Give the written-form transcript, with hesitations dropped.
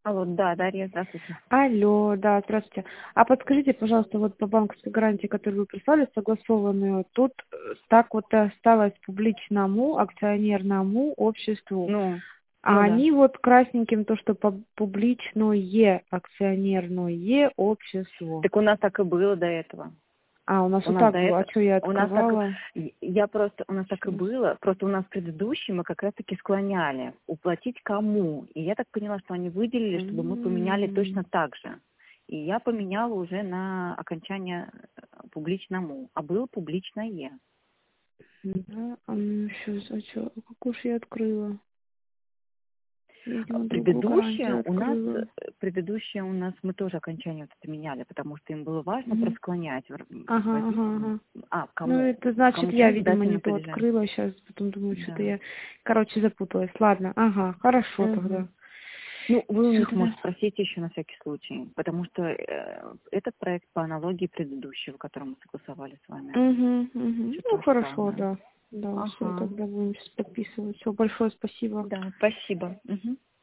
Алло, да, Дарья, здравствуйте. Алло, да, здравствуйте. А подскажите, пожалуйста, вот по банковской гарантии, которую вы прислали, согласованную, тут так вот и осталось публичному акционерному обществу. Ну А да. они вот красненьким то, что публичное акционерное общество. Так у нас так и было до этого. А, у нас У вот нас так до было. А этого, что я у нас так, открывала? у нас так и Сейчас. было, просто у нас предыдущий мы как раз-таки склоняли уплатить кому. И я так поняла, что они выделили, чтобы мы поменяли точно так же. И я поменяла уже на окончание публичному, а было публичное. Да, сейчас, а что, какую же я открыла? Видимо, другую гарантию Предыдущее у нас, открыла. мы тоже окончание вот это меняли, потому что им было важно Мгм. просклонять, Ага, ага, ага. Ну, кому, это значит, кому я, часть видимо, сдать не на то подлежащее. открыла. Сейчас потом думаю, что-то Да. я, короче, запуталась. Ладно, ага, хорошо тогда. Мгм. Ну, вы у Все них, тогда. может, спросите еще на всякий случай, потому что этот проект по аналогии предыдущего, который мы согласовали с вами, Угу, угу. все Ну, то же хорошо, самое. да. Да, все, Ага. тогда будем сейчас подписывать. Все, большое спасибо. Да, спасибо. Мгм.